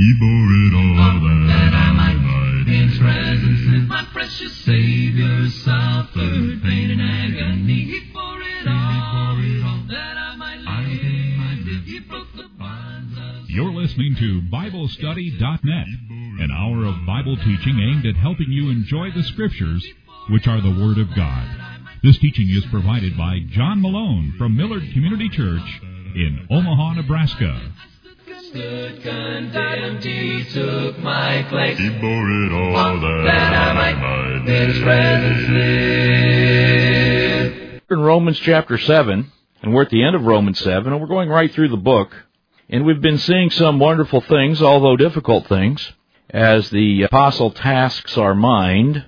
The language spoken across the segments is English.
He bore it all that I might be in His presence. My precious Savior suffered pain and agony. He bore it all that I might live. He broke the bonds of... You're listening to BibleStudy.net, an hour of Bible teaching aimed at helping you enjoy the Scriptures, which are the Word of God. This teaching is provided by John Malone from Millard Community Church in Omaha, Nebraska. Stood condemned, He took my place. He bore it all that I might in His presence live. In Romans chapter 7, and we're at the end of Romans 7, and we're going right through the book, and we've been seeing some wonderful things, although difficult things, as the apostle tasks our mind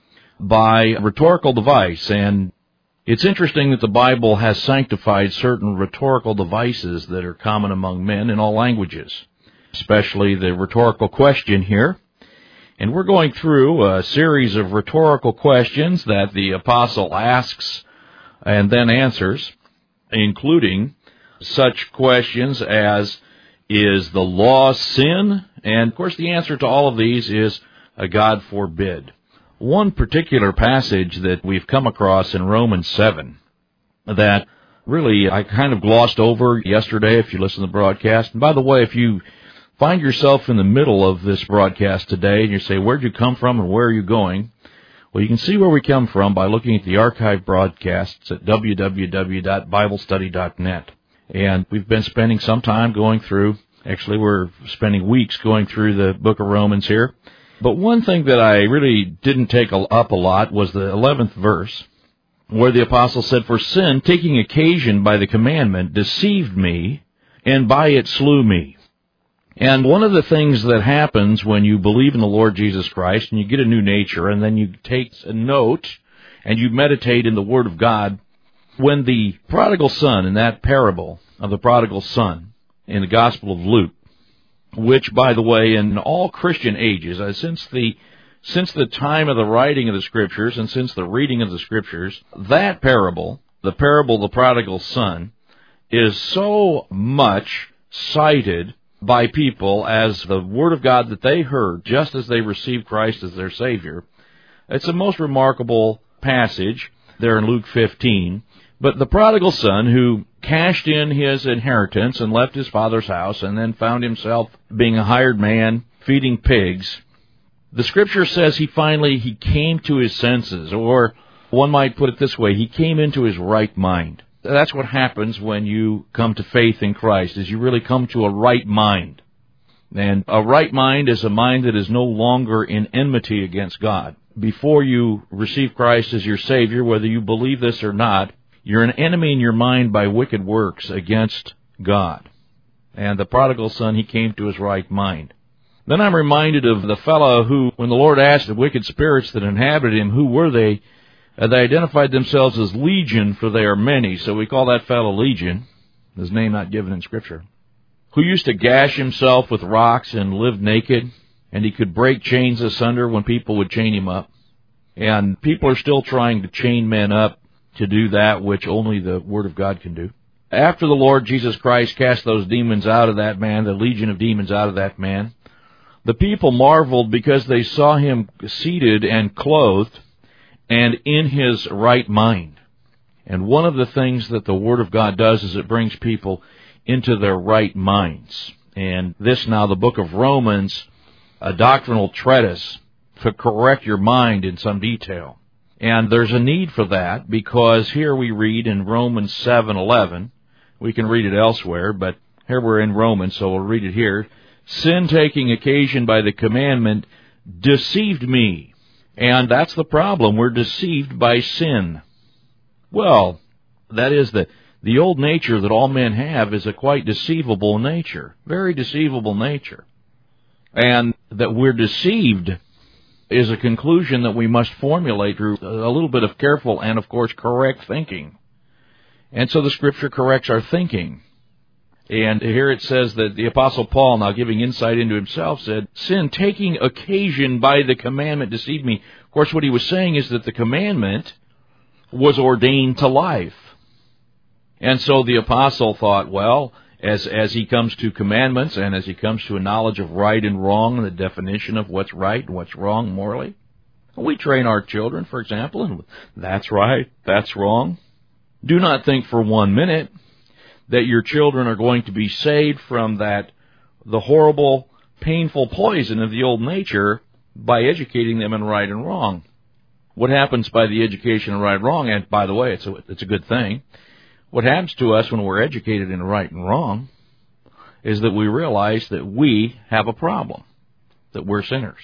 by rhetorical device. And it's interesting that the Bible has sanctified certain rhetorical devices that are common among men in all languages, especially the rhetorical question here. And we're going through a series of rhetorical questions that the apostle asks and then answers, including such questions as, is the law sin? And, of course, the answer to all of these is, God forbid. One particular passage that we've come across in Romans 7 that really I kind of glossed over yesterday if you listen to the broadcast. And by the way, if you find yourself in the middle of this broadcast today and you say, where'd you come from and where are you going? Well, you can see where we come from by looking at the archive broadcasts at www.biblestudy.net. And we've been spending some time going through, actually we're spending weeks going through the book of Romans here. But one thing that I really didn't take up a lot was the 11th verse, where the apostle said, for sin, taking occasion by the commandment, deceived me, and by it slew me. And one of the things that happens when you believe in the Lord Jesus Christ, and you get a new nature, and then you take a note, and you meditate in the Word of God, when the prodigal son, in that parable of the prodigal son, in the Gospel of Luke, which, by the way, in all Christian ages, since the time of the writing of the Scriptures and since the reading of the Scriptures, that parable, the parable of the prodigal son, is so much cited by people as the Word of God that they heard just as they received Christ as their Savior. It's a most remarkable passage there in Luke 15. But the prodigal son who cashed in his inheritance and left his father's house and then found himself being a hired man feeding pigs, the Scripture says he came to his senses, or one might put it this way, he came into his right mind. That's what happens when you come to faith in Christ, is you really come to a right mind. And a right mind is a mind that is no longer in enmity against God. Before you receive Christ as your Savior, whether you believe this or not, you're an enemy in your mind by wicked works against God. And the prodigal son, he came to his right mind. Then I'm reminded of the fellow who, when the Lord asked the wicked spirits that inhabited him, who were they? They identified themselves as Legion, for they are many. So we call that fellow Legion, his name not given in Scripture, who used to gash himself with rocks and lived naked, and he could break chains asunder when people would chain him up. And people are still trying to chain men up to do that which only the Word of God can do. After the Lord Jesus Christ cast those demons out of that man, the legion of demons out of that man, the people marveled because they saw him seated and clothed and in his right mind. And one of the things that the Word of God does is it brings people into their right minds. And this now, the book of Romans, a doctrinal treatise to correct your mind in some detail. And there's a need for that, because here we read in Romans 7:11, we can read it elsewhere, but here we're in Romans, so we'll read it here. Sin taking occasion by the commandment deceived me. And that's the problem. We're deceived by sin. Well, that is the old nature that all men have is a quite deceivable nature, very deceivable nature. And that we're deceived is a conclusion that we must formulate through a little bit of careful and, of course, correct thinking. And so the Scripture corrects our thinking. And here it says that the Apostle Paul, now giving insight into himself, said, sin taking occasion by the commandment deceived me. Of course, what he was saying is that the commandment was ordained to life. And so the Apostle thought, well, as he comes to commandments and as he comes to a knowledge of right and wrong and the definition of what's right and what's wrong morally. We train our children, for example, and that's right, that's wrong. Do not think for 1 minute that your children are going to be saved from the horrible, painful poison of the old nature by educating them in right and wrong. What happens by the education in right and wrong, and by the way, it's a good thing, what happens to us when we're educated in right and wrong is that we realize that we have a problem, that we're sinners.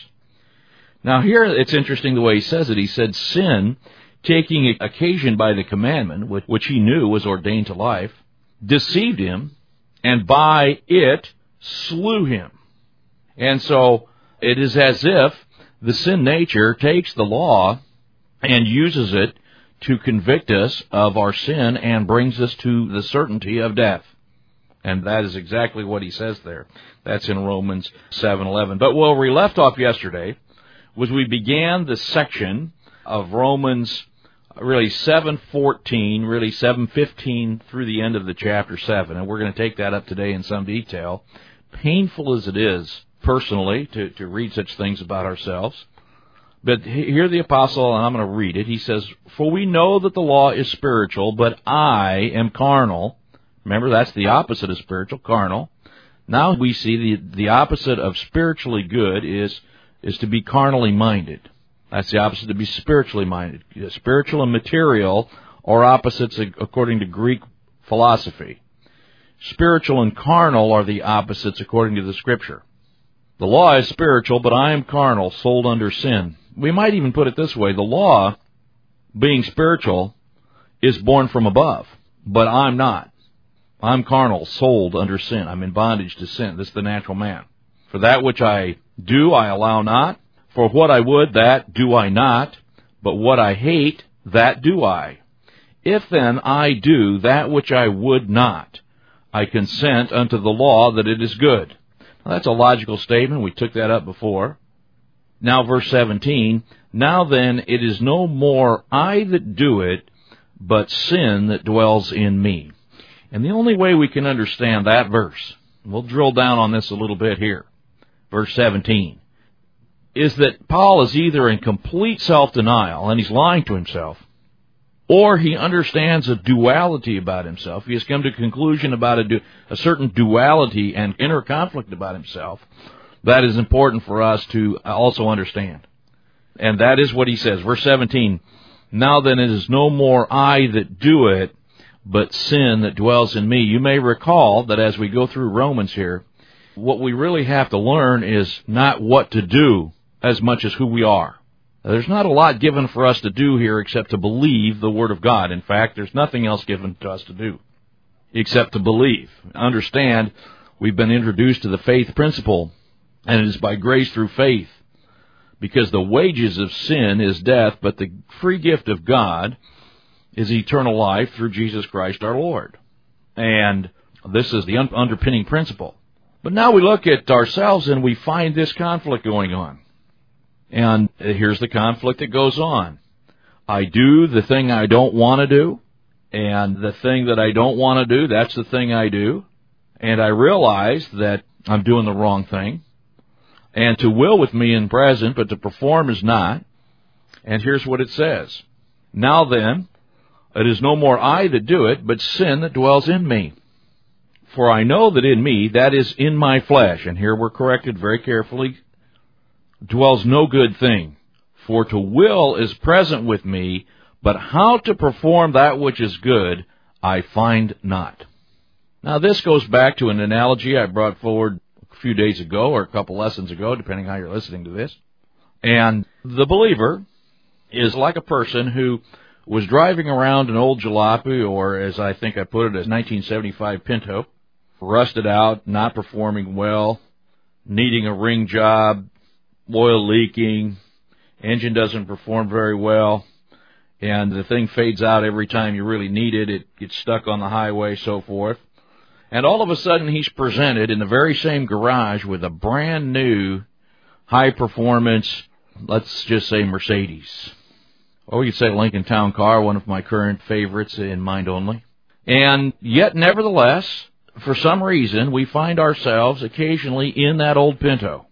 Now here it's interesting the way he says it. He said, sin, taking occasion by the commandment, which he knew was ordained to life, deceived him, and by it slew him. And so it is as if the sin nature takes the law and uses it to convict us of our sin and brings us to the certainty of death. And that is exactly what he says there. That's in Romans 7:11. But where we left off yesterday was we began the section of Romans really 7:14, really 7:15 through the end of the chapter 7. And we're going to take that up today in some detail. Painful as it is, personally, to read such things about ourselves. But here the apostle, and I'm going to read it, he says, "For we know that the law is spiritual, but I am carnal." Remember, that's the opposite of spiritual, carnal. Now we see the opposite of spiritually good is to be carnally minded. That's the opposite to be spiritually minded. Spiritual and material are opposites according to Greek philosophy. Spiritual and carnal are the opposites according to the Scripture. The law is spiritual, but I am carnal, sold under sin. We might even put it this way. The law, being spiritual, is born from above, but I'm not. I'm carnal, sold under sin. I'm in bondage to sin. This is the natural man. For that which I do, I allow not. For what I would, that do I not. But what I hate, that do I. If then I do that which I would not, I consent unto the law that it is good. Now, that's a logical statement. We took that up before. Now, verse 17, "Now then, it is no more I that do it, but sin that dwells in me." And the only way we can understand that verse, we'll drill down on this a little bit here, verse 17, is that Paul is either in complete self-denial, and he's lying to himself, or he understands a duality about himself. He has come to a conclusion about a certain duality and inner conflict about himself that is important for us to also understand. And that is what he says. Verse 17, "Now then it is no more I that do it, but sin that dwells in me." You may recall that as we go through Romans here, what we really have to learn is not what to do as much as who we are. There's not a lot given for us to do here except to believe the Word of God. In fact, there's nothing else given to us to do except to believe. Understand, we've been introduced to the faith principle, and it is by grace through faith, because the wages of sin is death, but the free gift of God is eternal life through Jesus Christ our Lord. And this is the underpinning principle. But now we look at ourselves and we find this conflict going on. And here's the conflict that goes on. I do the thing I don't want to do, and the thing that I don't want to do, that's the thing I do. And I realize that I'm doing the wrong thing. And to will with me in present, but to perform is not. And here's what it says. "Now then, it is no more I that do it, but sin that dwells in me. For I know that in me, that is in my flesh," and here we're corrected very carefully, "dwells no good thing. For to will is present with me, but how to perform that which is good, I find not." Now this goes back to an analogy I brought forward a few days ago, or a couple lessons ago, depending how you're listening to this. And the believer is like a person who was driving around an old jalopy, or as I think I put it, a 1975 Pinto, rusted out, not performing well, needing a ring job, oil leaking, engine doesn't perform very well, and the thing fades out every time you really need it. It gets stuck on the highway, so forth. And all of a sudden he's presented in the very same garage with a brand new high performance, let's just say Mercedes. Or you could say Lincoln Town Car, one of my current favorites in mind only. And yet, nevertheless, for some reason, we find ourselves occasionally in that old Pinto.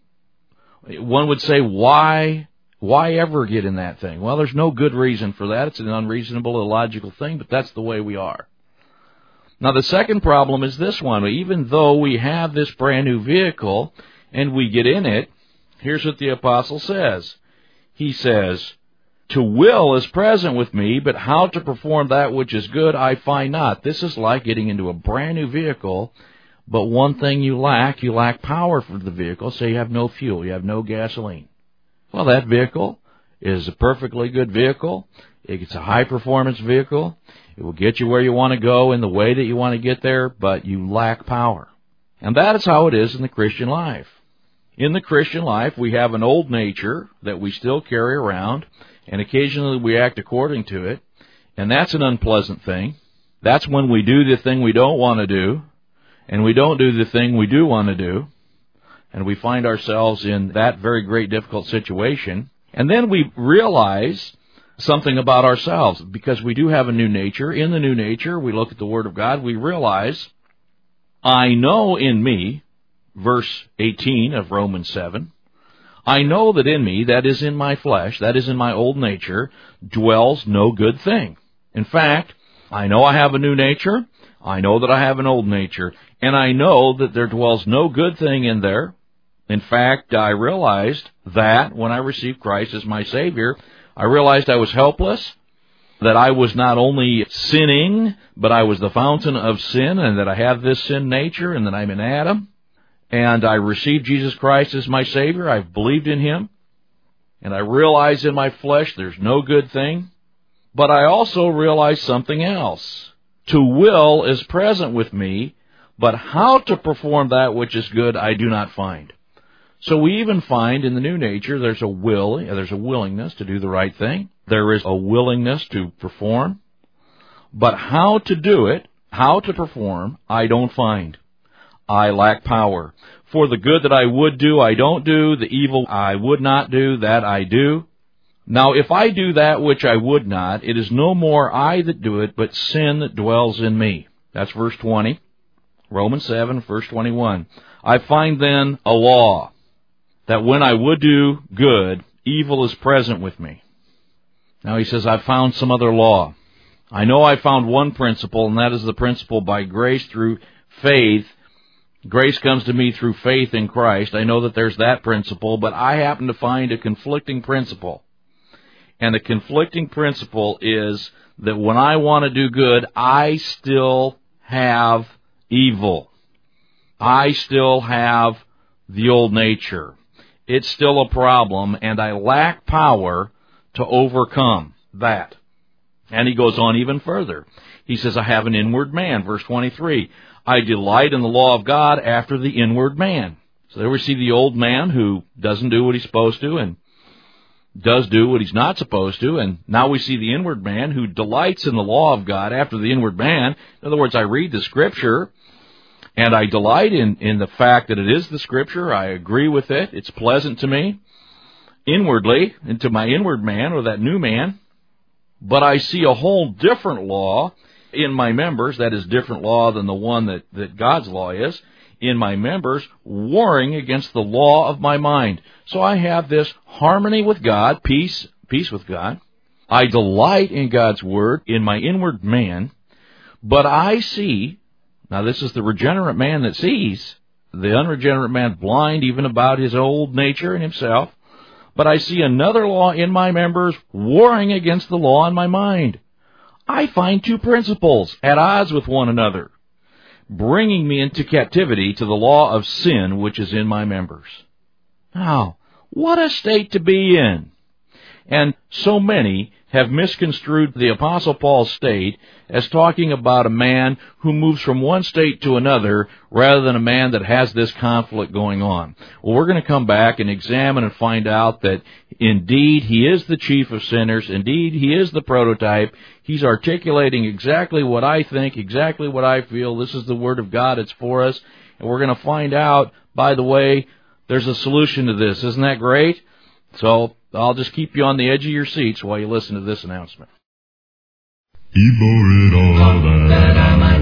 One would say, why ever get in that thing? Well, there's no good reason for that. It's an unreasonable, illogical thing, but that's the way we are. Now, the second problem is this one. Even though we have this brand new vehicle and we get in it, here's what the apostle says. He says, "To will is present with me, but how to perform that which is good I find not." This is like getting into a brand new vehicle, but one thing you lack power for the vehicle, so you have no fuel, you have no gasoline. Well, that vehicle is a perfectly good vehicle. It's a high-performance vehicle. It will get you where you want to go in the way that you want to get there, but you lack power. And that is how it is in the Christian life. In the Christian life, we have an old nature that we still carry around, and occasionally we act according to it, and that's an unpleasant thing. That's when we do the thing we don't want to do, and we don't do the thing we do want to do, and we find ourselves in that very great difficult situation. And then we realize something about ourselves, because we do have a new nature. In the new nature, we look at the Word of God, we realize, I know in me, verse 18 of Romans 7, I know that in me, that is in my flesh, that is in my old nature, dwells no good thing. In fact, I know I have a new nature, I know that I have an old nature, and I know that there dwells no good thing in there. In fact, I realized that when I received Christ as my Savior, I realized I was helpless, that I was not only sinning, but I was the fountain of sin, and that I have this sin nature, and that I'm in Adam. And I received Jesus Christ as my Savior. I've believed in Him. And I realize in my flesh there's no good thing. But I also realize something else. To will is present with me, but how to perform that which is good I do not find. So we even find in the new nature there's a willingness to do the right thing. There is a willingness to perform. But how to do it, how to perform, I don't find. I lack power. For the good that I would do, I don't do. The evil I would not do, that I do. Now, if I do that which I would not, it is no more I that do it, but sin that dwells in me. That's verse 20. Romans 7, verse 21. I find then a law, that when I would do good, evil is present with me. Now he says, I've found some other law. I know I found one principle, and that is the principle by grace through faith. Grace comes to me through faith in Christ. I know that there's that principle, but I happen to find a conflicting principle. And the conflicting principle is that when I want to do good, I still have evil. I still have the old nature. It's still a problem, and I lack power to overcome that. And he goes on even further. He says, I have an inward man, verse 23. I delight in the law of God after the inward man. So there we see the old man who doesn't do what he's supposed to and does do what he's not supposed to. And now we see the inward man who delights in the law of God after the inward man. In other words, I read the Scripture and I delight in the fact that it is the Scripture. I agree with it. It's pleasant to me inwardly, into my inward man or that new man. But I see a whole different law in my members, that is different law than the one that God's law is, in my members, warring against the law of my mind. So I have this harmony with God, peace with God. I delight in God's Word, in my inward man, but I see, now this is the regenerate man that sees, the unregenerate man blind even about his old nature and himself, but I see another law in my members warring against the law in my mind. I find two principles at odds with one another, bringing me into captivity to the law of sin which is in my members. Now, what a state to be in. And so many have misconstrued the Apostle Paul's state as talking about a man who moves from one state to another rather than a man that has this conflict going on. Well, we're going to come back and examine and find out that indeed he is the chief of sinners. Indeed, he is the prototype. He's articulating exactly what I think, exactly what I feel. This is the Word of God. It's for us. And we're going to find out, by the way, there's a solution to this. Isn't that great? So I'll just keep you on the edge of your seats while you listen to this announcement. He bore it all that I might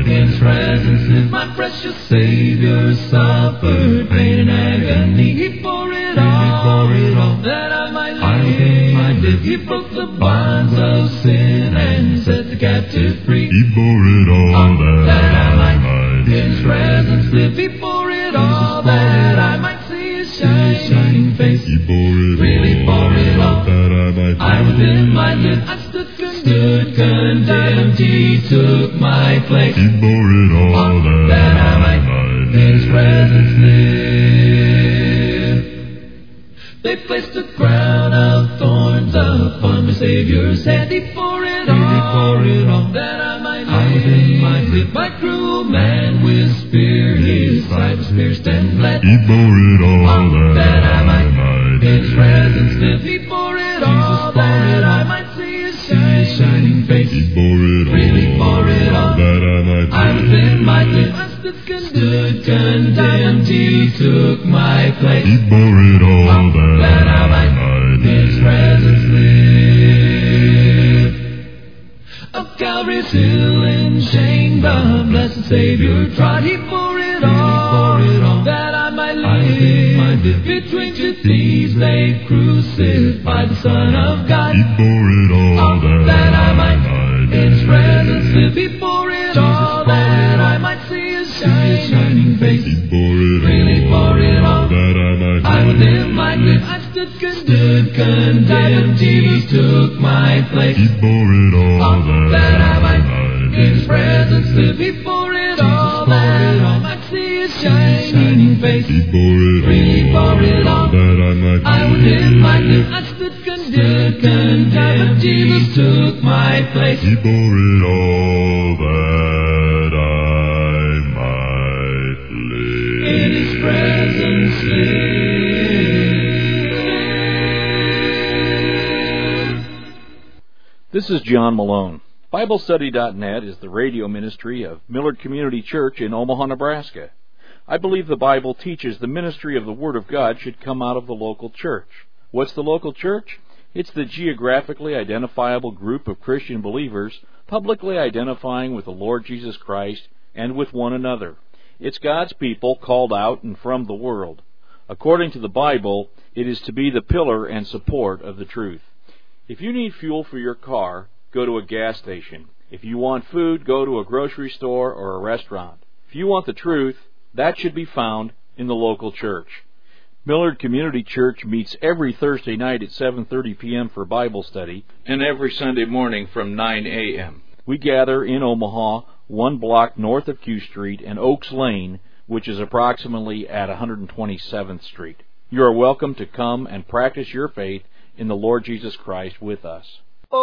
In His presence, my precious Savior suffered pain and agony. He bore it all, that I might live. He broke the bonds of sin and set the captive free. He bore it all that I might in His presence live. He bore it all, that I might see His shining face. He bore it really bore it all, that I might I was in my death. I stood condemned. He took my place. He bore it all that I might in His presence live. They placed a crown of thorns upon my Savior's head. He bore it all, that I might live. My cruel man with spear, His side was pierced and bled. He bore it all that I might in His presence live. He bore it all, that I might see His shining face. He bore it really bore it all, that I might I was in my death. I stood condemned. He took my place. He bore it all that I might in His presence live. Up Calvary's hill in shame, the blessed Savior trod. He bore it all, that I might live. Between two thieves they crucified the Son of God. He bore it all that I might in His presence live. He bore it all, that I might see His shining face. He bore it really bore it all, that I might I was in my grave. I stood condemned. He took my place. He bore it all that I might in His presence live. He bore it all, that I might see His shining face. He bore it really bore it all, that I might I was in my grave. I stood condemned. Jesus took my place. He bore it all that I might live. In His presence live. This is John Malone. BibleStudy.net is the radio ministry of Millard Community Church in Omaha, Nebraska. I believe the Bible teaches the ministry of the Word of God should come out of the local church. What's the local church? It's the geographically identifiable group of Christian believers publicly identifying with the Lord Jesus Christ and with one another. It's God's people called out and from the world. According to the Bible, it is to be the pillar and support of the truth. If you need fuel for your car, go to a gas station. If you want food, go to a grocery store or a restaurant. If you want the truth, that should be found in the local church. Millard Community Church meets every Thursday night at 7:30 p.m. for Bible study and every Sunday morning from 9 a.m. We gather in Omaha, one block north of Q Street and Oaks Lane, which is approximately at 127th Street. You are welcome to come and practice your faith in the Lord Jesus Christ with us.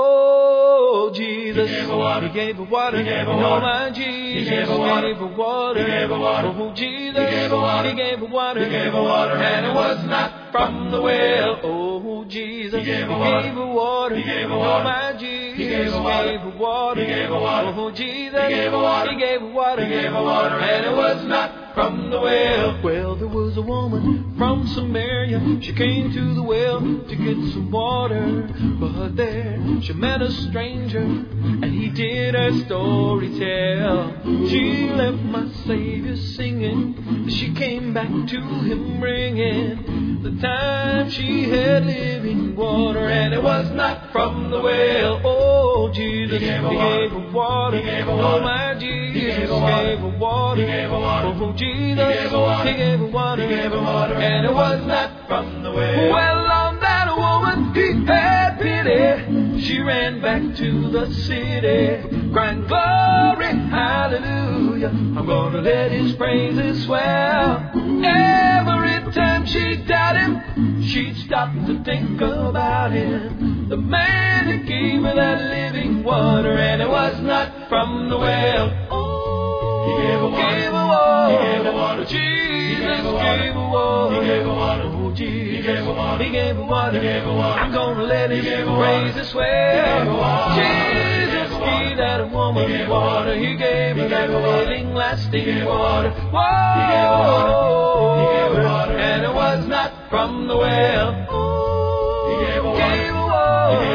Oh, Jesus, He gave her water. He gave her water. He gave her Oh, water. my Jesus, He gave her water. gave her water. He gave her water. Oh, Jesus, He gave her water. He gave her water. He gave her water. And it was not from the well. Oh, Jesus, He gave her He water. gave her water. He gave her Oh, water. my Jesus, He gave her water. gave her water. He gave her water. Oh, Jesus, He gave her water. He gave her water. He gave her water. And it was not from the well. Well, there was a woman from Samaria. She came to the well to get some water. But there she met a stranger, and he did her story tell. She left my Savior singing. She came back to Him bringing the time she had living water. And it was not from the well. Oh, Jesus, He gave her He water. gave her water. He gave her Oh, water. my Jesus, He gave her water. gave her water. He gave her water. Oh, Jesus, He gave her water. He gave her water. He gave her water. And it was not from the well. well on that woman He had pity. She ran back to the city, crying, glory, hallelujah. I'm gonna let His praises swell. Every time she doubted Him, she'd stop to think about Him. The man who gave her that living water, and it was not from the well. Oh, He gave her water. gave her water. He gave her water. Jesus He gave her water. gave her water. He gave her water. Oh, Jesus. He gave her water. He gave her water. He gave her water. I'm gonna let His He gave her praises water. swell. He gave her water. Jesus gave that woman He gave her water. water. He gave her He that gave her water. living, He lasting gave her water. water. Whoa. He gave her water. He gave her water. And it was not from the well. He gave her water. Gave her water. He gave her water.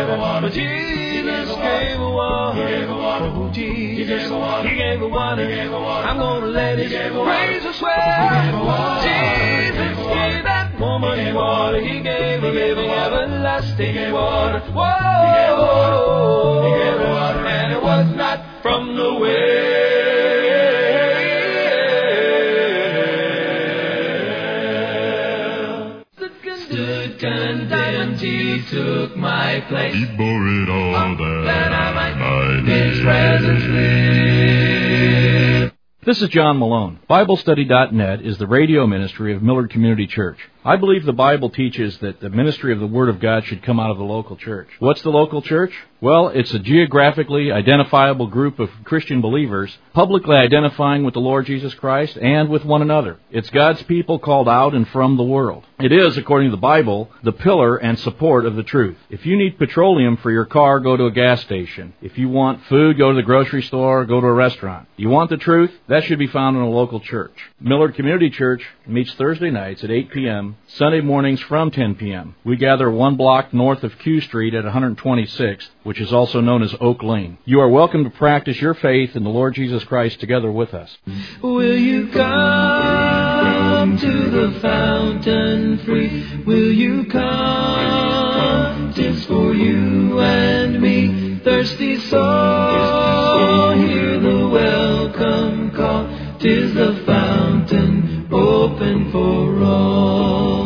Jesus gave a wonder. Oh, Jesus, He gave a wonder. I'm gonna let His praise swell. Jesus gave that woman water. He gave a living, everlasting water. Whoa, and it was not from the well. Stood condemned, He took my place. He bore it all that I might I in His presence live. This is John Malone. BibleStudy.net is the radio ministry of Millard Community Church. I believe the Bible teaches that the ministry of the Word of God should come out of the local church. What's the local church? Well, it's a geographically identifiable group of Christian believers publicly identifying with the Lord Jesus Christ and with one another. It's God's people called out and from the world. It is, according to the Bible, the pillar and support of the truth. If you need petroleum for your car, go to a gas station. If you want food, go to the grocery store, go to a restaurant. You want the truth? That should be found in a local church. Millard Community Church meets Thursday nights at 8 p.m., Sunday mornings from 10 p.m. We gather 1 block north of Q Street at 126th, which is also known as Oak Lane. You are welcome to practice your faith in the Lord Jesus Christ together with us. Will you come to the fountain free? Will you come? 'Tis for you and me, thirsty soul. Hear the welcome call. 'Tis the fountain open for all.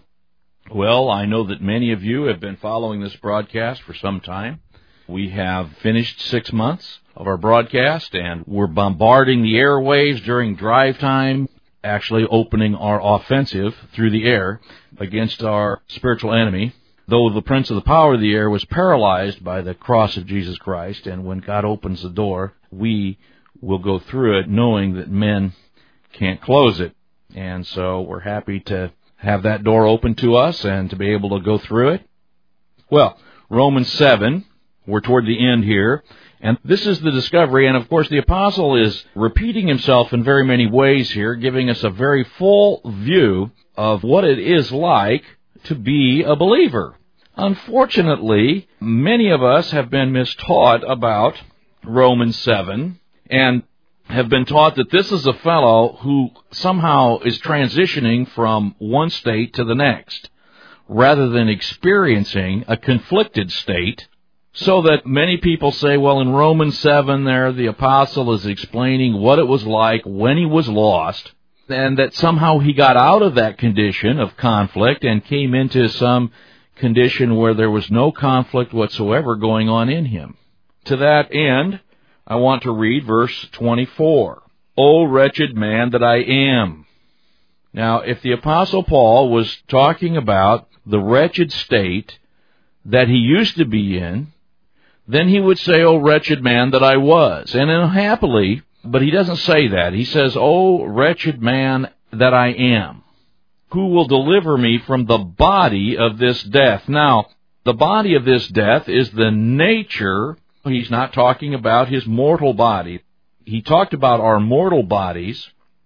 Well, I know that many of you have been following this broadcast for some time. We have finished 6 months of our broadcast, and we're bombarding the airwaves during drive time, actually opening our offensive through the air against our spiritual enemy, though the prince of the power of the air was paralyzed by the cross of Jesus Christ, and when God opens the door, we will go through it knowing that men can't close it. And so we're happy to have that door open to us and to be able to go through it. Well, Romans 7, we're toward the end here, and this is the discovery, and of course the apostle is repeating himself in very many ways here, giving us a very full view of what it is like to be a believer. Unfortunately, many of us have been mistaught about Romans 7, and have been taught that this is a fellow who somehow is transitioning from one state to the next, rather than experiencing a conflicted state, so that many people say, well, in Romans 7 there, the apostle is explaining what it was like when he was lost, and that somehow he got out of that condition of conflict and came into some condition where there was no conflict whatsoever going on in him. To that end, I want to read verse 24. O wretched man that I am. Now, if the Apostle Paul was talking about the wretched state that he used to be in, then he would say, O wretched man that I was. And unhappily, but he doesn't say that. He says, O wretched man that I am. Who will deliver me from the body of this death? Now, the body of this death is the nature. He's not talking about his mortal body. He talked about our mortal bodies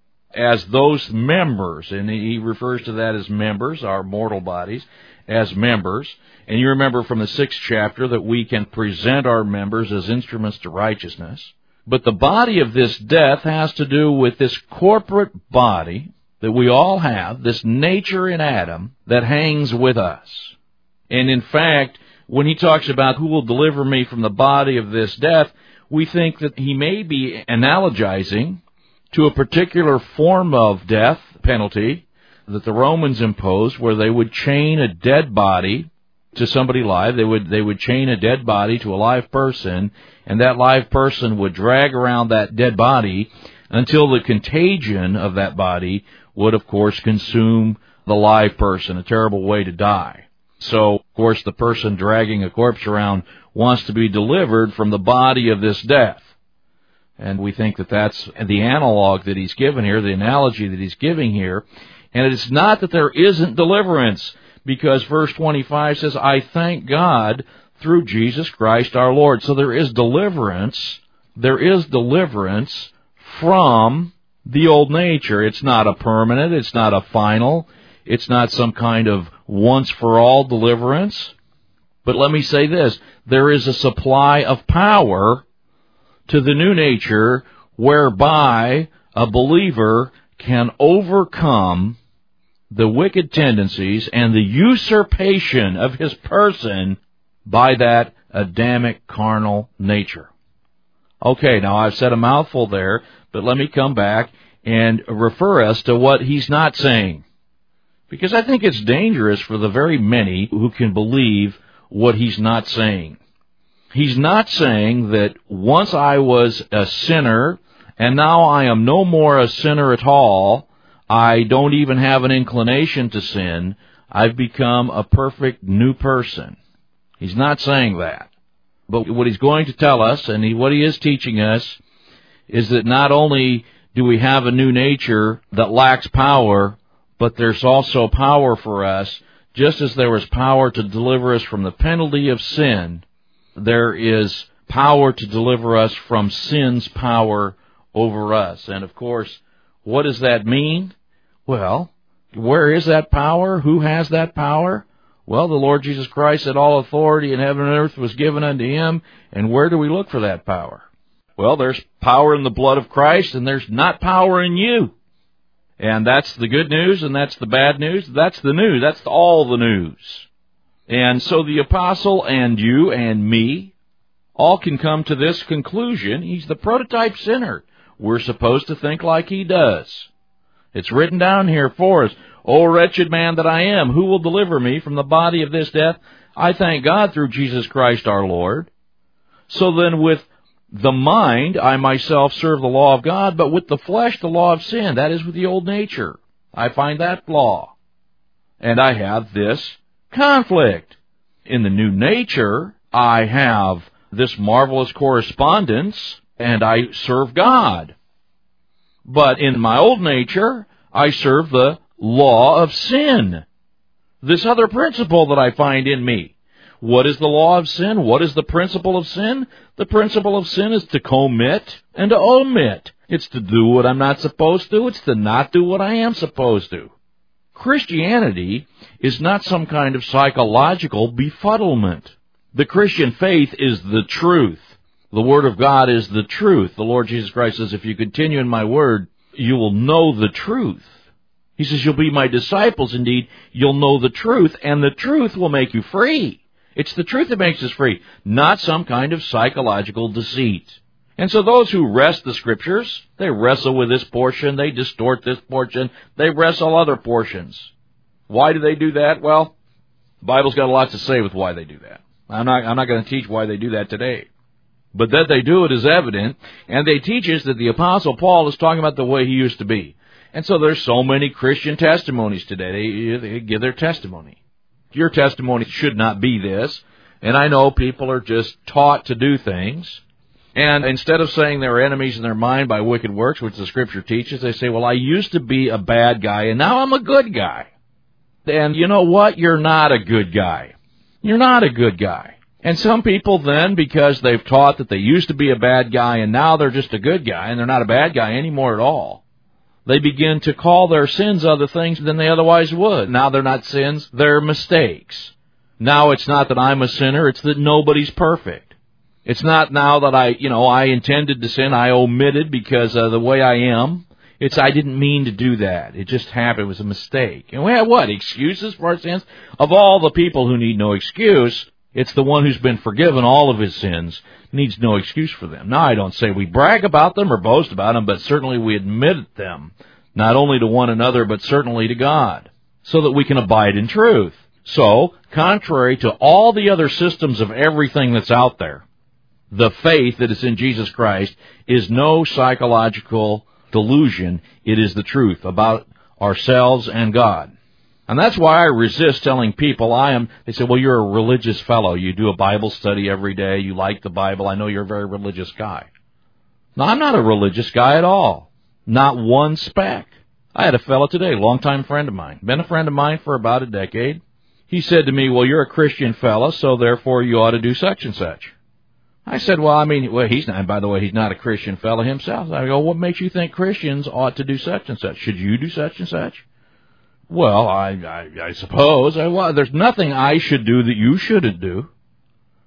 as those members, and he refers to that as members, our mortal bodies, as members. And you remember from the 6th chapter that we can present our members as instruments to righteousness. But the body of this death has to do with this corporate body that we all have, this nature in Adam that hangs with us. And in fact, when he talks about who will deliver me from the body of this death, we think that he may be analogizing to a particular form of death penalty that the Romans imposed, where they would chain a dead body to somebody live. They would chain a dead body to a live person, and that live person would drag around that dead body until the contagion of that body would, of course, consume the live person, a terrible way to die. So, of course, the person dragging a corpse around wants to be delivered from the body of this death. And we think that that's the analog that he's given here, the analogy that he's giving here. And it's not that there isn't deliverance, because verse 25 says, I thank God through Jesus Christ our Lord. So there is deliverance. There is deliverance from the old nature. It's not a permanent. It's not a final. It's not some kind of once-for-all deliverance. But let me say this, there is a supply of power to the new nature whereby a believer can overcome the wicked tendencies and the usurpation of his person by that Adamic carnal nature. Okay, now I've said a mouthful there, but let me come back and refer us to what he's not saying. Because I think it's dangerous for the very many who can believe what he's not saying. He's not saying that once I was a sinner, and now I am no more a sinner at all, I don't even have an inclination to sin, I've become a perfect new person. He's not saying that. But what he's going to tell us, and what he is teaching us, is that not only do we have a new nature that lacks power, but there's also power for us. Just as there was power to deliver us from the penalty of sin, there is power to deliver us from sin's power over us. And of course, what does that mean? Well, where is that power? Who has that power? Well, the Lord Jesus Christ said all authority in heaven and earth was given unto him. And where do we look for that power? Well, there's power in the blood of Christ, and there's not power in you. And that's the good news, and that's the bad news. That's the news. That's all the news. And so the apostle and you and me all can come to this conclusion. He's the prototype sinner. We're supposed to think like he does. It's written down here for us. O wretched man that I am, who will deliver me from the body of this death? I thank God through Jesus Christ our Lord. So then with the mind, I myself serve the law of God, but with the flesh, the law of sin. That is with the old nature. I find that law. And I have this conflict. In the new nature, I have this marvelous correspondence, and I serve God. But in my old nature, I serve the law of sin. This other principle that I find in me. What is the law of sin? What is the principle of sin? The principle of sin is to commit and to omit. It's to do what I'm not supposed to. It's to not do what I am supposed to. Christianity is not some kind of psychological befuddlement. The Christian faith is the truth. The Word of God is the truth. The Lord Jesus Christ says, if you continue in my Word, you will know the truth. He says, you'll be my disciples indeed. You'll know the truth, and the truth will make you free. It's the truth that makes us free, not some kind of psychological deceit. And so those who wrest the Scriptures, they wrestle with this portion, they distort this portion, they wrestle other portions. Why do they do that? Well, the Bible's got a lot to say with why they do that. I'm not going to teach why they do that today. But that they do it is evident, and they teach us that the Apostle Paul is talking about the way he used to be. And so there's so many Christian testimonies today. They give their testimony. Your testimony should not be this. And I know people are just taught to do things. And instead of saying they're enemies in their mind by wicked works, which the Scripture teaches, they say, well, I used to be a bad guy, and now I'm a good guy. And you know what? You're not a good guy. You're not a good guy. And some people then, because they've taught that they used to be a bad guy, and now they're just a good guy, and they're not a bad guy anymore at all, they begin to call their sins other things than they otherwise would. Now they're not sins, they're mistakes. Now it's not that I'm a sinner, it's that nobody's perfect. It's not now that I intended to sin, I omitted because of the way I am. It's I didn't mean to do that. It just happened, it was a mistake. And we have what? Excuses for our sins? Of all the people who need no excuse, it's the one who's been forgiven all of his sins needs no excuse for them. Now, I don't say we brag about them or boast about them, but certainly we admit them, not only to one another, but certainly to God, so that we can abide in truth. So, contrary to all the other systems of everything that's out there, the faith that is in Jesus Christ is no psychological delusion. It is the truth about ourselves and God. And that's why I resist telling people they say, well, you're a religious fellow. You do a Bible study every day. You like the Bible. I know you're a very religious guy. No, I'm not a religious guy at all. Not one speck. I had a fellow today, longtime friend of mine, been a friend of mine for about a decade. He said to me, well, you're a Christian fellow, so therefore you ought to do such and such. I said, he's not, and by the way, he's not a Christian fellow himself. I go, what makes you think Christians ought to do such and such? Should you do such and such? Well, I suppose. There's nothing I should do that you shouldn't do.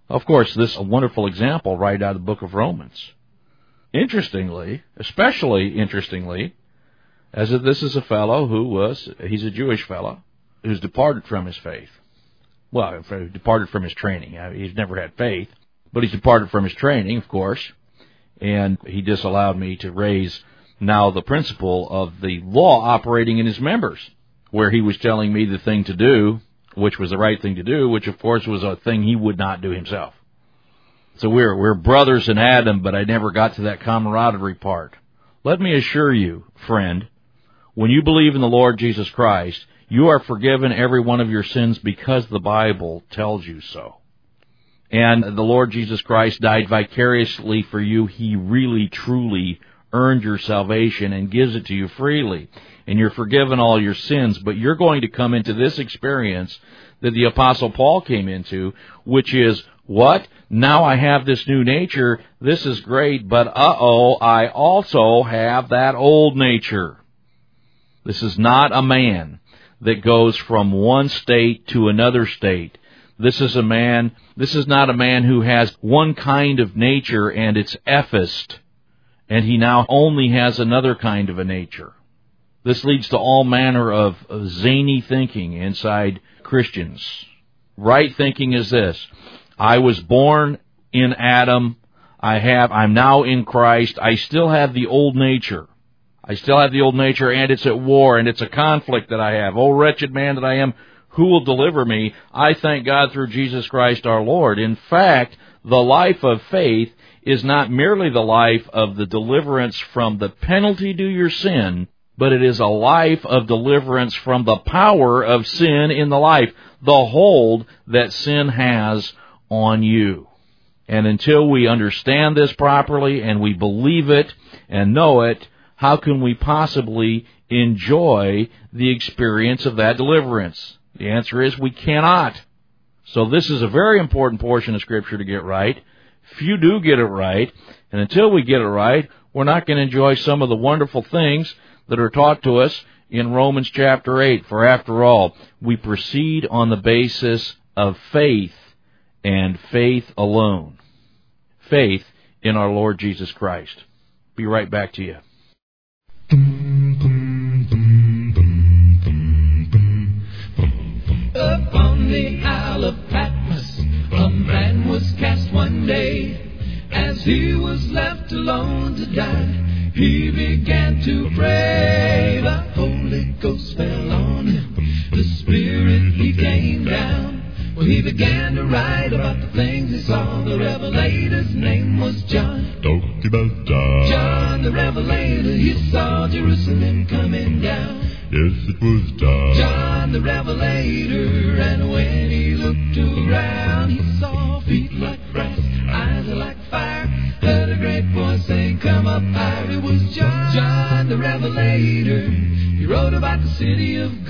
Of course, this is a wonderful example right out of the book of Romans. Interestingly, especially interestingly, this is a fellow he's a Jewish fellow who's departed from his faith. Well, departed from his training. He's never had faith, but he's departed from his training, of course, and he disallowed me to raise now the principle of the law operating in his members, where he was telling me the thing to do, which was the right thing to do, which of course was a thing he would not do himself. So we're brothers in Adam, but I never got to that camaraderie part. Let me assure you, friend, when you believe in the Lord Jesus Christ, you are forgiven every one of your sins because the Bible tells you so. And the Lord Jesus Christ died vicariously for you. He really, truly earned your salvation and gives it to you freely. And you're forgiven all your sins, but you're going to come into this experience that the Apostle Paul came into, which is, what? Now I have this new nature. This is great, but I also have that old nature. This is not a man that goes from one state to another state. This is not a man who has one kind of nature and it's effaced, and he now only has another kind of a nature. This leads to all manner of zany thinking inside Christians. Right thinking is this: I was born in Adam. I'm now in Christ. I still have the old nature. And it's at war, and it's a conflict that I have. Oh, wretched man that I am, who will deliver me? I thank God through Jesus Christ our Lord. In fact, the life of faith is not merely the life of the deliverance from the penalty to your sin, but it is a life of deliverance from the power of sin in the life, the hold that sin has on you. And until we understand this properly and we believe it and know it, how can we possibly enjoy the experience of that deliverance? The answer is we cannot. So this is a very important portion of Scripture to get right. Few do get it right, and until we get it right, we're not going to enjoy some of the wonderful things that are taught to us in Romans chapter 8. For after all, we proceed on the basis of faith and faith alone. Faith in our Lord Jesus Christ. Be right back to you. Upon the Isle of Patmos, a man was cast one day. As he was left alone to die, he began to pray. The Holy Ghost fell on him, the Spirit, he came down. Well, he began to write about the things he saw. The Revelator's name was John. Talk about John. John the Revelator, he saw Jerusalem coming down. Yes, it was John. John the Revelator, and when he looked around, he saw feet like brass, eyes like fire, heard a great voice saying, come up higher. It was John the Revelator. He wrote about the city of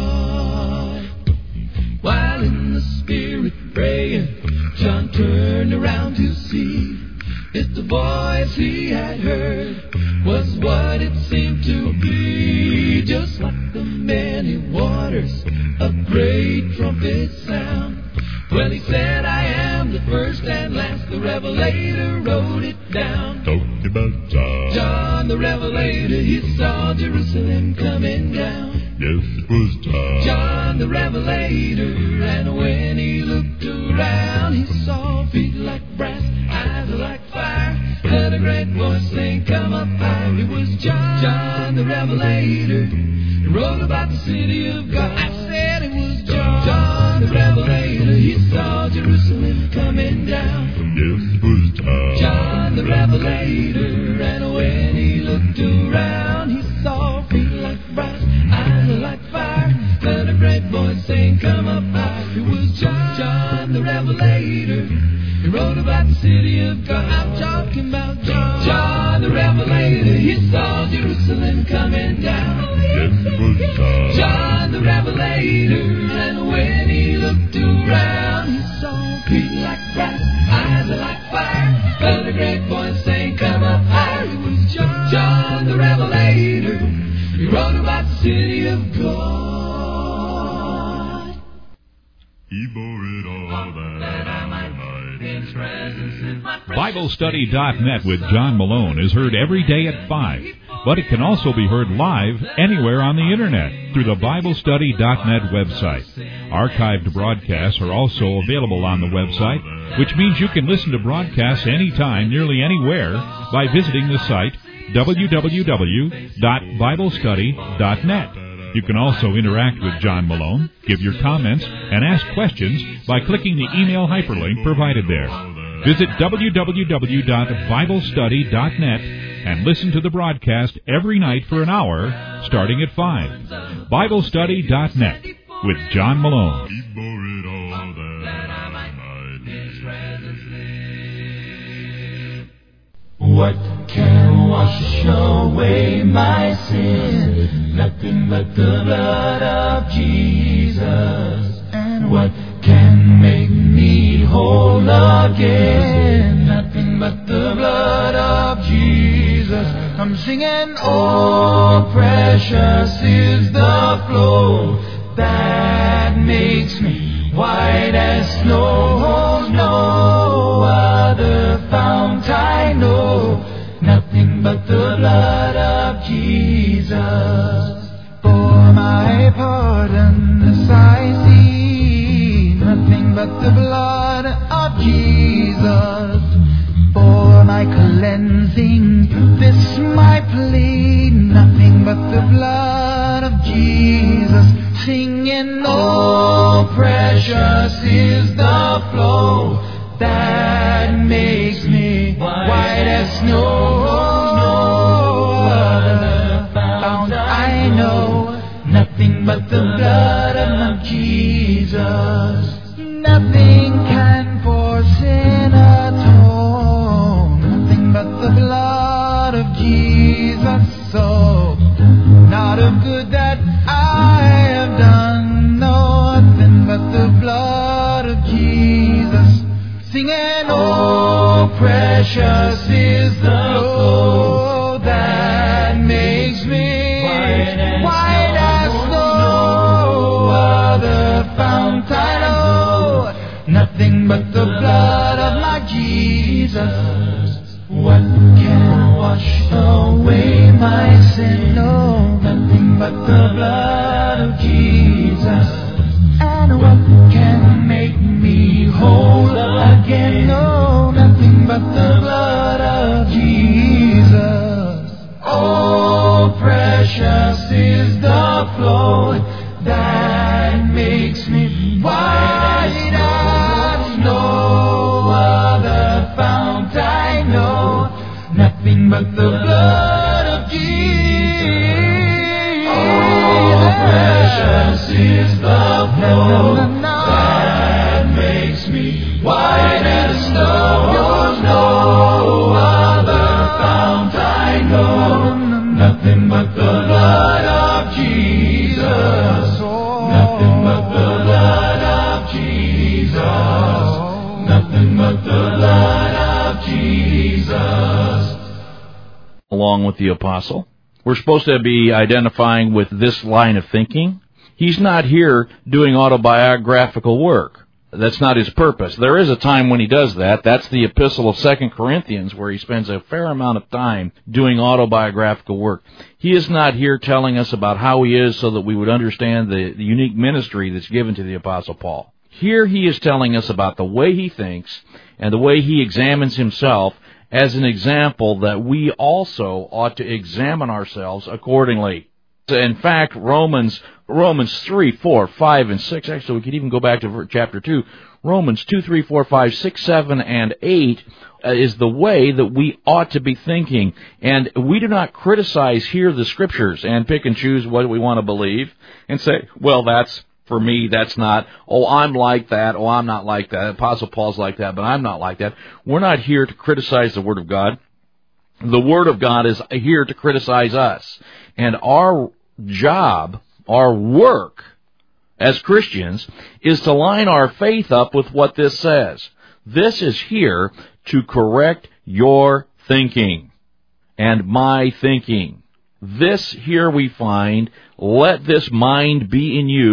God. While in the Spirit praying, John turned around to see if the voice he had heard was what it seemed to be. Just like the many waters, a great trumpet sound. Well, he said, I am the first and last. The Revelator wrote it down. Talk about John. John the Revelator, he saw Jerusalem coming down. Yes, it was John. John the Revelator, and when he looked around, he saw feet like brass, eyes like fire, heard a great voice saying, come up higher. It was John the Revelator. He wrote about the city of God. I said it was John the Revelator. He saw Jerusalem coming down. Yes, it was John. John the Revelator, and when he looked around, he saw feet like brass, eyes like fire, heard a great voice saying, come up high. It was John the Revelator. He wrote about the city of God. I'm talking about John the Revelator. He saw Jerusalem coming down. Yes, it was John. John the Revelator, and when he looked around, he saw feet like brass, eyes like fire, heard a great voice saying, come up higher. It was John the Revelator. He wrote about the city of God. He bore it all that I might BibleStudy.net with John Malone is heard every day at 5, but it can also be heard live anywhere on the Internet through the BibleStudy.net website. Archived broadcasts are also available on the website, which means you can listen to broadcasts anytime, nearly anywhere, by visiting the site www.BibleStudy.net. You can also interact with John Malone, give your comments, and ask questions by clicking the email hyperlink provided there. Visit www.BibleStudy.net and listen to the broadcast every night for an hour, starting at 5. BibleStudy.net with John Malone. What can wash away my sin? Nothing but the blood of Jesus. And what can make me whole again? Nothing but the blood of Jesus. I'm singing, oh, precious is the flow that makes me white as snow. No other fount I know, nothing but the blood of Jesus. For my pardon this I see, nothing but the blood of Jesus. For my cleansing, this my plea, nothing but the blood of Jesus. Singing, oh, precious is the flow that makes me white as snow. No other fount I know, nothing but the blood of Jesus. Nothing can for sin atone, nothing but the blood of Jesus. So, not of good that I have done, nothing but the blood of Jesus. Singing, oh, precious is the flow that makes me white as snow. Other fount I know, nothing but the blood of my Jesus. What can wash away my sin? No, nothing but the blood of Jesus. And what can make me whole again? No, nothing but the blood of Jesus. Oh, precious is the flow that makes me white as snow. Other fount I know, nothing but the blood of Jesus. Oh, precious is the flow that makes me white as snow. No other fount I know, nothing but the blood of Jesus. Nothing but the blood of Jesus. Nothing but the blood of Jesus. Along with the apostle, we're supposed to be identifying with this line of thinking. He's not here doing autobiographical work. That's not his purpose. There is a time when he does that. That's the epistle of 2 Corinthians, where he spends a fair amount of time doing autobiographical work. He is not here telling us about how he is so that we would understand the unique ministry that's given to the Apostle Paul. Here he is telling us about the way he thinks and the way he examines himself as an example that we also ought to examine ourselves accordingly. In fact, Romans 3, 4, 5, and 6, actually we could even go back to chapter 2, Romans 2, 3, 4, 5, 6, 7, and 8 is the way that we ought to be thinking. And we do not criticize here the Scriptures and pick and choose what we want to believe and say, well, that's for me, that's not, oh, I'm like that, oh, I'm not like that. Apostle Paul's like that, but I'm not like that. We're not here to criticize the Word of God. The Word of God is here to criticize us. And our job, our work as Christians, is to line our faith up with what this says. This is here to correct your thinking and my thinking. This here we find, let this mind be in you,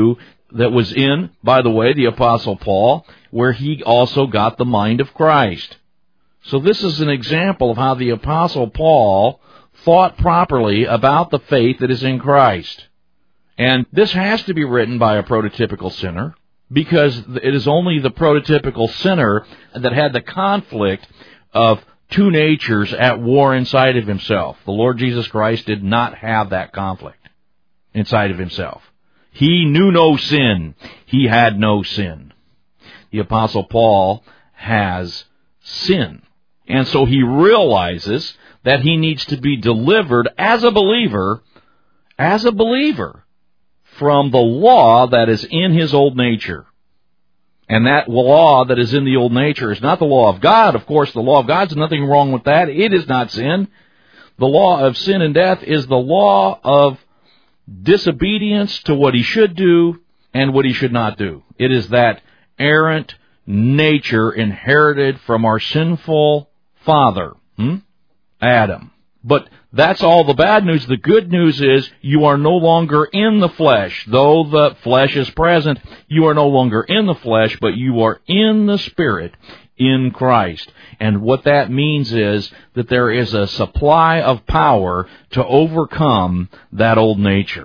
that was in, by the way, the Apostle Paul, where he also got the mind of Christ. So this is an example of how the Apostle Paul thought properly about the faith that is in Christ. And this has to be written by a prototypical sinner, because it is only the prototypical sinner that had the conflict of two natures at war inside of himself. The Lord Jesus Christ did not have that conflict inside of himself. He knew no sin. He had no sin. The Apostle Paul has sin. And so he realizes that he needs to be delivered as a believer, from the law that is in his old nature. And that law that is in the old nature is not the law of God. Of course, the law of God is nothing wrong with that. It is not sin. The law of sin and death is the law of disobedience to what he should do and what he should not do. It is that errant nature inherited from our sinful father, Adam. But that's all the bad news. The good news is you are no longer in the flesh. Though the flesh is present, you are no longer in the flesh, but you are in the Spirit in Christ. And what that means is that there is a supply of power to overcome that old nature.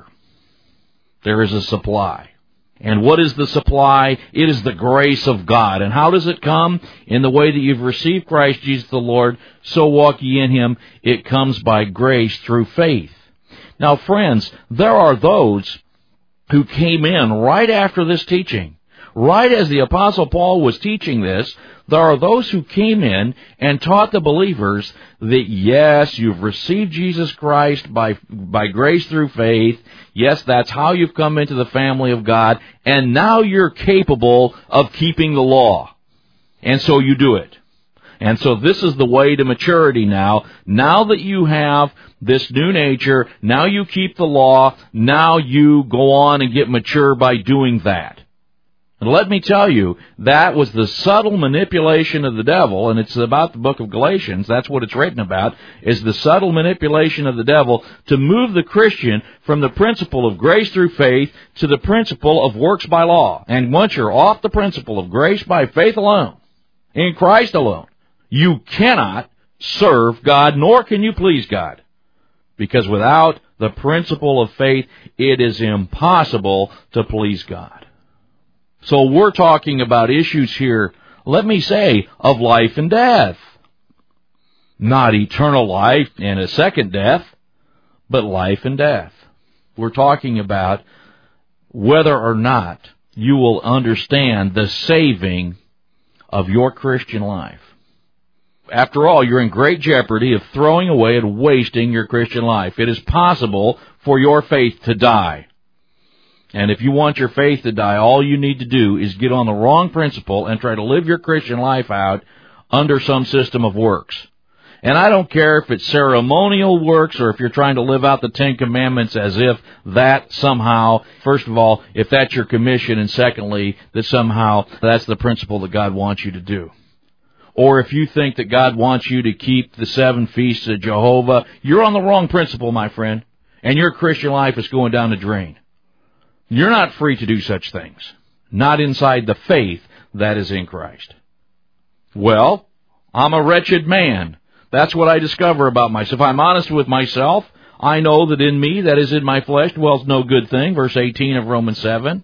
There is a supply. And what is the supply? It is the grace of God. And how does it come? In the way that you've received Christ Jesus the Lord, so walk ye in him. It comes by grace through faith. Now, friends, there are those who came in right after this teaching. Right as the Apostle Paul was teaching this, there are those who came in and taught the believers that, yes, you've received Jesus Christ by grace through faith. Yes, that's how you've come into the family of God, and now you're capable of keeping the law. And so you do it. And so this is the way to maturity now. Now that you have this new nature, now you keep the law, now you go on and get mature by doing that. And let me tell you, that was the subtle manipulation of the devil, and it's about the book of Galatians, that's what it's written about, is the subtle manipulation of the devil to move the Christian from the principle of grace through faith to the principle of works by law. And once you're off the principle of grace by faith alone, in Christ alone, you cannot serve God, nor can you please God. Because without the principle of faith, it is impossible to please God. So we're talking about issues here, let me say, of life and death. Not eternal life and a second death, but life and death. We're talking about whether or not you will understand the saving of your Christian life. After all, you're in great jeopardy of throwing away and wasting your Christian life. It is possible for your faith to die. And if you want your faith to die, all you need to do is get on the wrong principle and try to live your Christian life out under some system of works. And I don't care if it's ceremonial works or if you're trying to live out the Ten Commandments as if that somehow, first of all, if that's your commission, and secondly, that somehow that's the principle that God wants you to do. Or if you think that God wants you to keep the 7 feasts of Jehovah, you're on the wrong principle, my friend, and your Christian life is going down the drain. You're not free to do such things. Not inside the faith that is in Christ. Well, I'm a wretched man. That's what I discover about myself. If I'm honest with myself, I know that in me, that is in my flesh, dwells no good thing, verse 18 of Romans 7.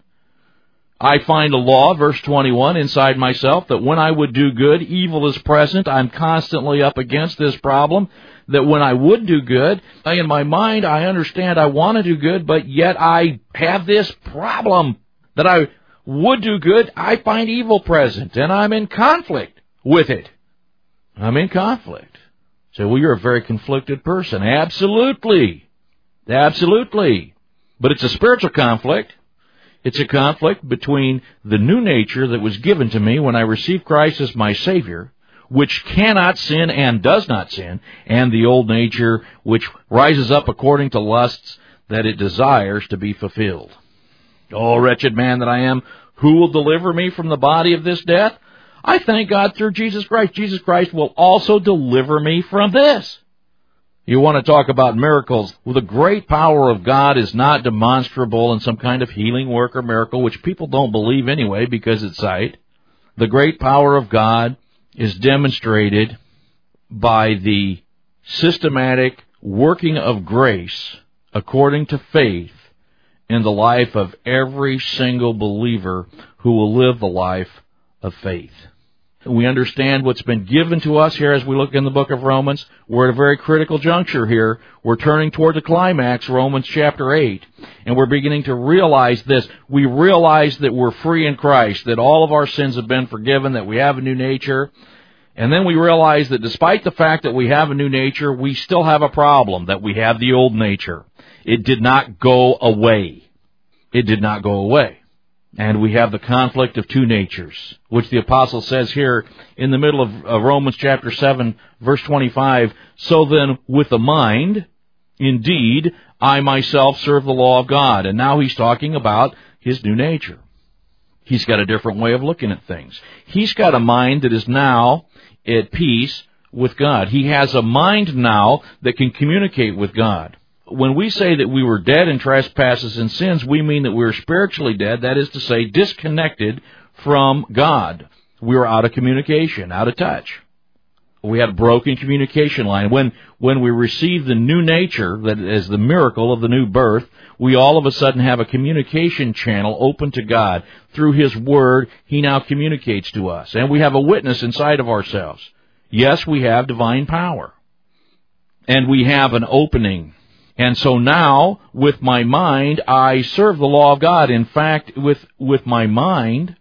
I find a law, verse 21, inside myself, that when I would do good, evil is present. I'm constantly up against this problem, that when I would do good, in my mind I understand I want to do good, but yet I have this problem that I would do good, I find evil present, and I'm in conflict with it. I'm in conflict. So, well, you're a very conflicted person. Absolutely. Absolutely. But it's a spiritual conflict. It's a conflict between the new nature that was given to me when I received Christ as my Savior, which cannot sin and does not sin, and the old nature which rises up according to lusts that it desires to be fulfilled. Oh, wretched man that I am, who will deliver me from the body of this death? I thank God through Jesus Christ. Jesus Christ will also deliver me from this. You want to talk about miracles. Well, the great power of God is not demonstrable in some kind of healing work or miracle, which people don't believe anyway because it's sight. The great power of God is demonstrated by the systematic working of grace according to faith in the life of every single believer who will live the life of faith. We understand what's been given to us here as we look in the book of Romans. We're at a very critical juncture here. We're turning toward the climax, Romans chapter 8, and we're beginning to realize this. We realize that we're free in Christ, that all of our sins have been forgiven, that we have a new nature, and then we realize that despite the fact that we have a new nature, we still have a problem, that we have the old nature. It did not go away. It did not go away. And we have the conflict of two natures, which the apostle says here in the middle of Romans chapter 7, verse 25, so then with the mind, indeed, I myself serve the law of God. And now he's talking about his new nature. He's got a different way of looking at things. He's got a mind that is now at peace with God. He has a mind now that can communicate with God. When we say that we were dead in trespasses and sins, we mean that we were spiritually dead, that is to say, disconnected from God. We were out of communication, out of touch. We had a broken communication line. When we receive the new nature, that is the miracle of the new birth, we all of a sudden have a communication channel open to God. Through His Word, He now communicates to us. And we have a witness inside of ourselves. Yes, we have divine power. And we have an opening. And so now, with my mind, I serve the law of God. In fact, with my mind,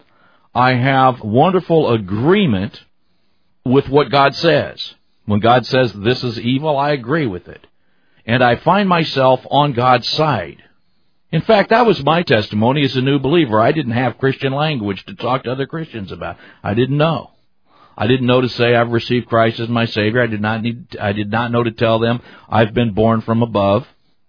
I have wonderful agreement with what God says. When God says this is evil, I agree with it. And I find myself on God's side. In fact, that was my testimony as a new believer. I didn't have Christian language to talk to other Christians about. I didn't know. I didn't know to say I've received Christ as my Savior. I did not know to tell them I've been born from above.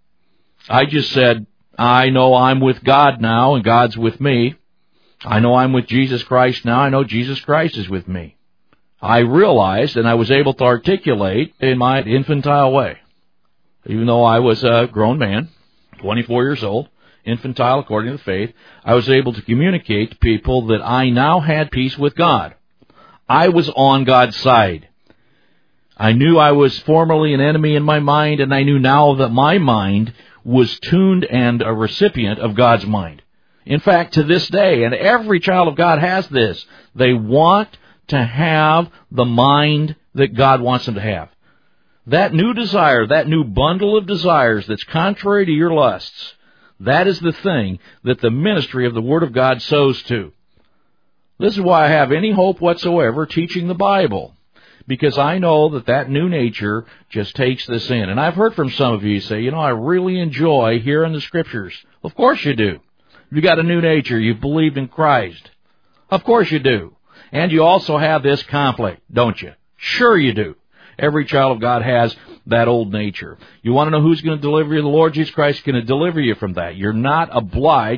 I just said, I know I'm with God now and God's with me. I know I'm with Jesus Christ now. I know Jesus Christ is with me. I realized and I was able to articulate in my infantile way. Even though I was a grown man, 24 years old, infantile according to the faith, I was able to communicate to people that I now had peace with God. I was on God's side. I knew I was formerly an enemy in my mind, and I knew now that my mind was tuned and a recipient of God's mind. In fact, to this day, and every child of God has this, they want to have the mind that God wants them to have. That new desire, that new bundle of desires that's contrary to your lusts, that is the thing that the ministry of the Word of God sows to. This is why I have any hope whatsoever teaching the Bible, because I know that new nature just takes this in. And I've heard from some of you say, I really enjoy hearing the Scriptures. Of course you do. You got a new nature. You've believed in Christ. Of course you do. And you also have this conflict, don't you? Sure you do. Every child of God has that old nature. You want to know who's going to deliver you? The Lord Jesus Christ is going to deliver you from that. You're not going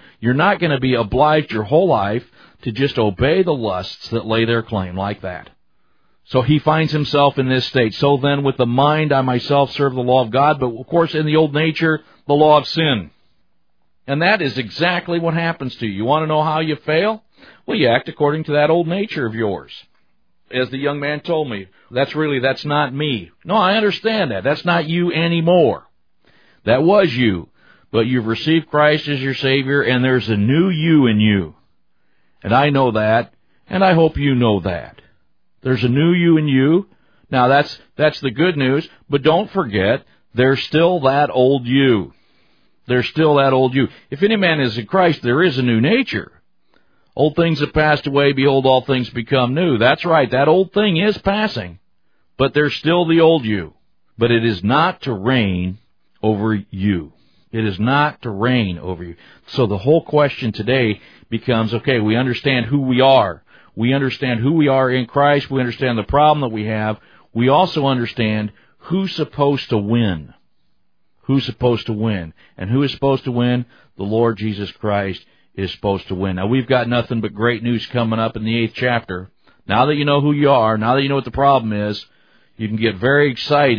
to be obliged your whole life to just obey the lusts that lay their claim like that. So he finds himself in this state. So then with the mind I myself serve the law of God, but of course in the old nature, the law of sin. And that is exactly what happens to you. You want to know how you fail? Well, you act according to that old nature of yours. As the young man told me, that's not me. No, I understand that. That's not you anymore. That was you. But you've received Christ as your Savior, and there's a new you in you. And I know that, and I hope you know that. There's a new you in you. Now, that's the good news, but don't forget, there's still that old you. There's still that old you. If any man is in Christ, there is a new nature. Old things have passed away, behold, all things become new. That's right, that old thing is passing, but there's still the old you. But it is not to reign over you. It is not to reign over you. So the whole question today becomes, okay, we understand who we are. We understand who we are in Christ. We understand the problem that we have. We also understand who's supposed to win. Who's supposed to win? And who is supposed to win? The Lord Jesus Christ is supposed to win. Now, we've got nothing but great news coming up in the 8th chapter. Now that you know who you are, now that you know what the problem is, you can get very excited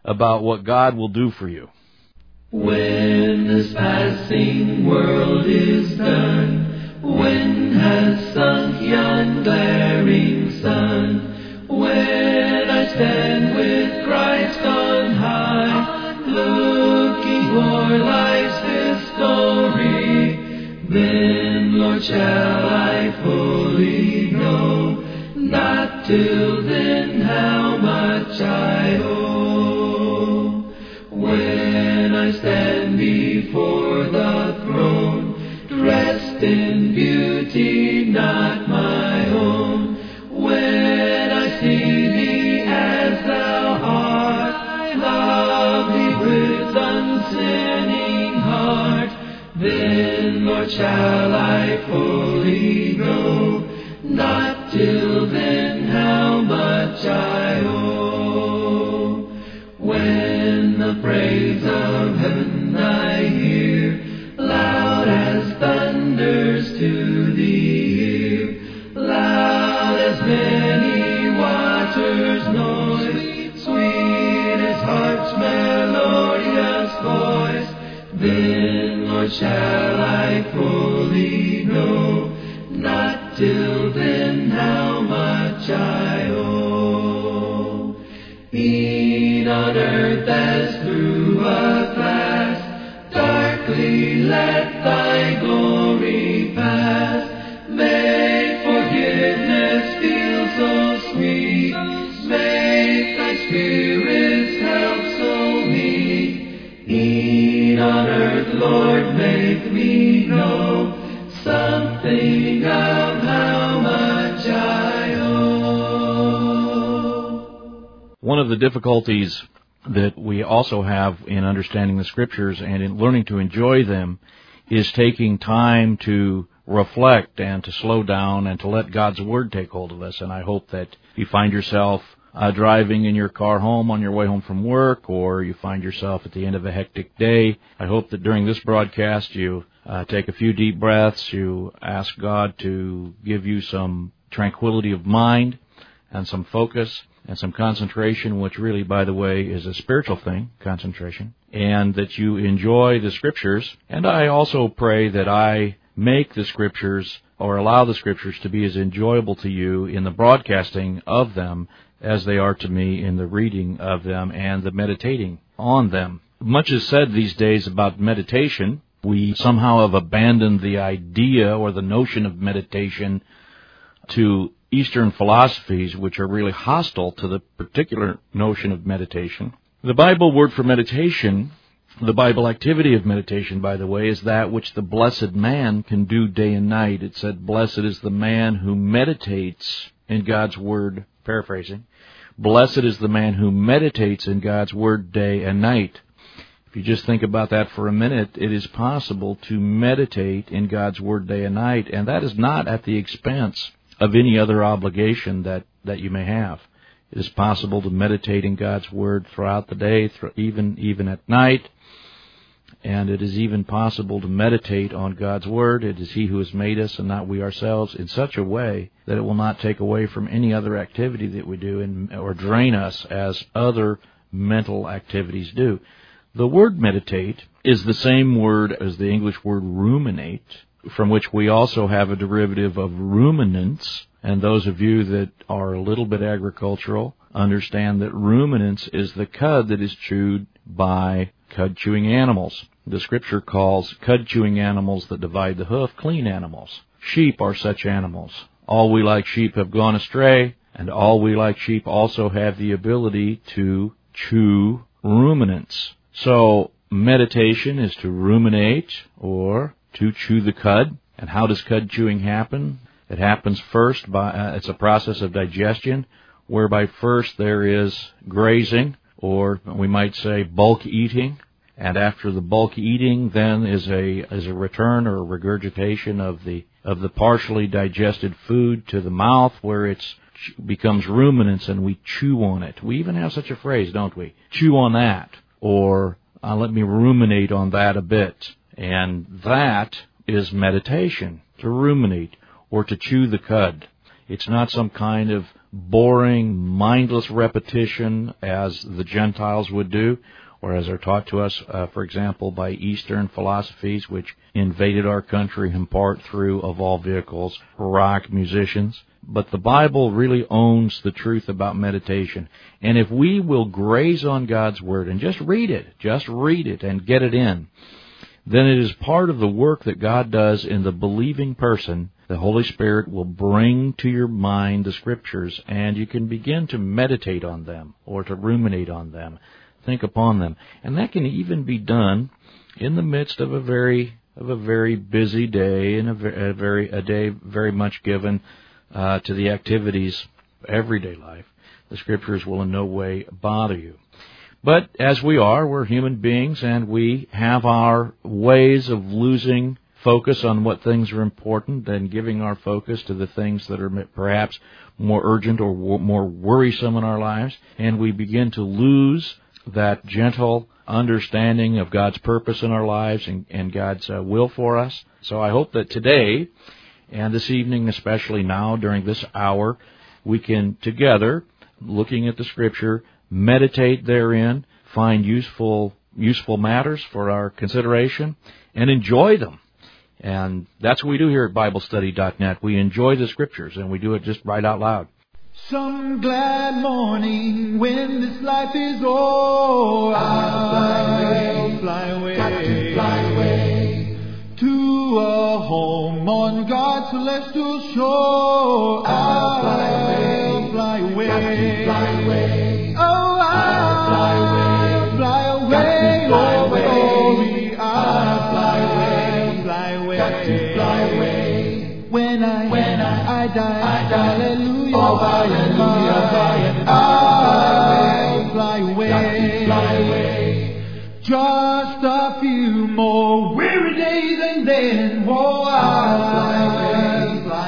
about what God will do for you. When this passing world is done, when has sunk yon glaring sun, when I stand with Christ on high, looking for life's history, then, Lord, shall I fully know, not till then, how much I owe. When I stand before the throne, dressed in beauty not my own, when I see thee as thou art, lovely with unsinning heart, then, Lord, shall I fully know, not till then, how much I owe. When the praise of heaven I hear, loud as thunders to the ear, loud as many waters' noise, sweet as harp's melodious voice, then, Lord, shall I fully know, not till then, how much I owe. E'en on earth as through a glass, darkly let thy glory pass. Make forgiveness feel so sweet, make thy Spirit's help so meet. E'en on earth, Lord, make me know something of how much I owe. One of the difficulties that we also have in understanding the Scriptures and in learning to enjoy them is taking time to reflect and to slow down and to let God's Word take hold of us. And I hope that you find yourself driving in your car home on your way home from work, or you find yourself at the end of a hectic day. I hope that during this broadcast you take a few deep breaths, you ask God to give you some tranquility of mind and some focus and some concentration, which really, by the way, is a spiritual thing, concentration, and that you enjoy the Scriptures. And I also pray that I make the Scriptures or allow the Scriptures to be as enjoyable to you in the broadcasting of them as they are to me in the reading of them and the meditating on them. Much is said these days about meditation. We somehow have abandoned the idea or the notion of meditation to Eastern philosophies, which are really hostile to the particular notion of meditation. The Bible word for meditation, the Bible activity of meditation, by the way, is that which the blessed man can do day and night. It said, blessed is the man who meditates in God's Word, paraphrasing. Blessed is the man who meditates in God's Word day and night. If you just think about that for a minute, it is possible to meditate in God's Word day and night, and that is not at the expense of any other obligation that you may have. It is possible to meditate in God's Word throughout the day, even at night, and it is even possible to meditate on God's Word. It is He who has made us and not we ourselves, in such a way that it will not take away from any other activity that we do or drain us as other mental activities do. The word meditate is the same word as the English word ruminate, from which we also have a derivative of ruminants. And those of you that are a little bit agricultural understand that ruminants is the cud that is chewed by cud-chewing animals. The Scripture calls cud-chewing animals that divide the hoof clean animals. Sheep are such animals. All we like sheep have gone astray, and all we like sheep also have the ability to chew ruminants. So meditation is to ruminate or to chew the cud. And how does cud chewing happen? It happens first by it's a process of digestion, whereby first there is grazing, or we might say bulk eating, and after the bulk eating, then is a return or a regurgitation of the partially digested food to the mouth, where it becomes ruminants and we chew on it. We even have such a phrase, don't we? Chew on that, or let me ruminate on that a bit. And that is meditation, to ruminate or to chew the cud. It's not some kind of boring, mindless repetition as the Gentiles would do, or as are taught to us, for example, by Eastern philosophies, which invaded our country in part through, of all vehicles, rock musicians. But the Bible really owns the truth about meditation. And if we will graze on God's Word and just read it and get it in, then it is part of the work that God does in the believing person. The Holy Spirit will bring to your mind the Scriptures, and you can begin to meditate on them or to ruminate on them, think upon them. And that can even be done in the midst of a very busy day and a day very much given to the activities of everyday life. The Scriptures will in no way bother you. But as we're human beings, and we have our ways of losing focus on what things are important and giving our focus to the things that are perhaps more urgent or more worrisome in our lives, and we begin to lose that gentle understanding of God's purpose in our lives and God's will for us. So I hope that today, and this evening especially now during this hour, we can together, looking at the Scripture, meditate therein, find useful matters for our consideration, and enjoy them. And that's what we do here at BibleStudy.net. We enjoy the Scriptures, and we do it just right out loud. Some glad morning when this life is o'er, I'll fly away, got to fly away to a home on God's celestial shore. I'll fly away, got to fly away. Oh, I'll fly away, oh glory. I'll fly away, got to fly away. When I die, hallelujah, oh hallelujah, I'll fly away. Just a few more weary days and then, oh, I'll fly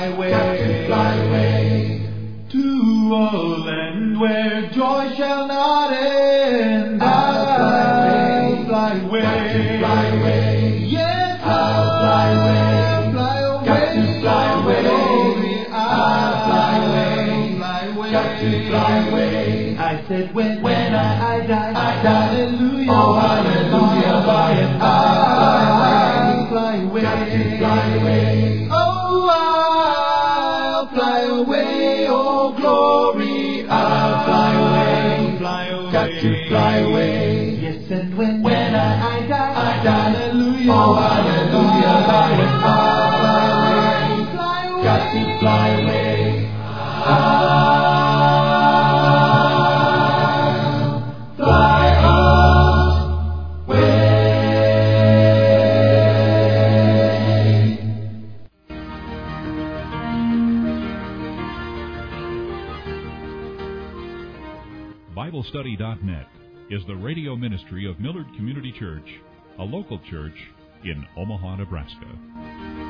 away to a land where joy shall not end. I'll fly away. Yes, I'll fly away. Glory, I'll fly away. I said when I die, hallelujah, oh hallelujah, I'll fly away. Oh, I'll fly away, oh glory, I'll fly away, got to fly away. Yes, and when I die, hallelujah, oh hallelujah, I'll fly away, got to fly away. BibleStudy.net is the radio ministry of Millard Community Church, a local church in Omaha, Nebraska.